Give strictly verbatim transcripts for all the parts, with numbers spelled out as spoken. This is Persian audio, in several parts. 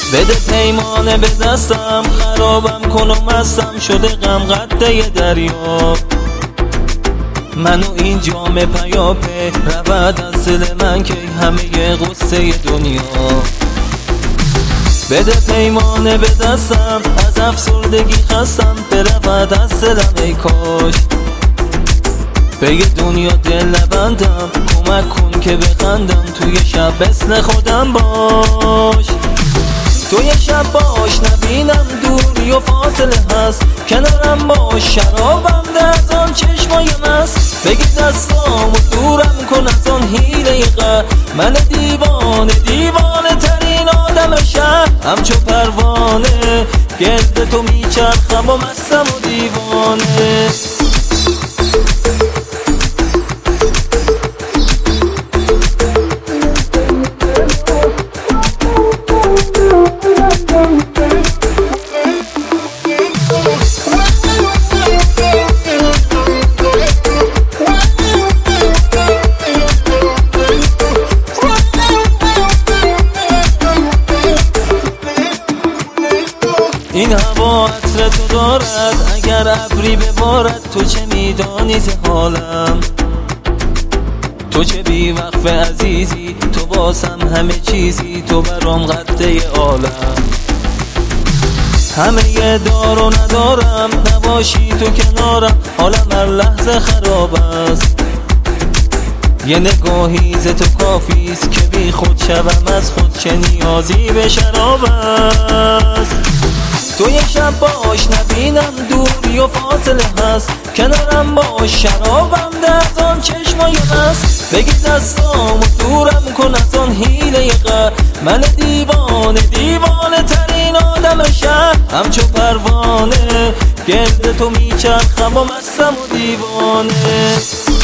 بده پیمانه به دستم، خرابم کن و مستم شده غم قده دریا. منو این جام پیاپی رود از دل من که همه غصه دنیا. بده پیمانه به دستم، از افسردگی خستم برود از دلم ای کاش. به دنیا دل نبندم، کمک کن که بخندم، توی شب مثل خودم باش. توی شب باش نبینم دوری و فاصله هست، کنارم باش شرابم ده از آن چشمای مست. بگی دستام و دورم کن از آن حیله غر، من دیوانه دیوانه ترین آدم شهر. همچو پروانه گرد تو میچرخم و مستم و دیوانه. این هوا عطر تو دارد، اگر ابری ببارد تو چه میدانی ز حالم. تو چه بی وقف عزیزی، تو واسم همه چیزی، تو برام قده عالم. همه یه دار و ندارم، نباشی تو کنارم حالم هر لحظه خراب است. یه نگاهی ز تو کافیست که بی خود شوم از خود، چه نیازی به شراب است. تو یه شب باش نبینم دوری و فاصله هست، کنارم باش شرابم ده از آن چشمای مست. بگی دستام و دورم کن از آن حیله غر، من دیوانه دیوانه ترین آدم شهر. همچو پروانه گرد تو میچرخم و مستم و دیوانه.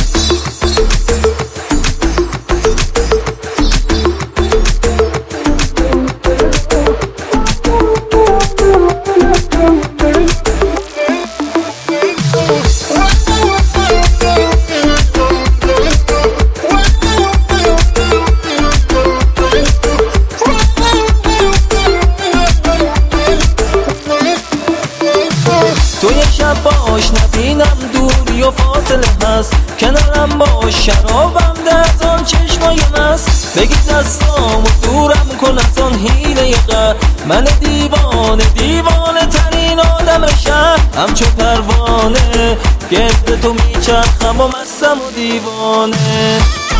تو یه شب باش نبینم دوری و فاصله هست، کنارم باش شرابم ده از آن چشمای مست. بگی دستام و دورم کن از آن حیله غر، من دیوانه دیوانه ترین آدم شهر. همچو پروانه گرد تو میچرخم و مستم و دیوانه.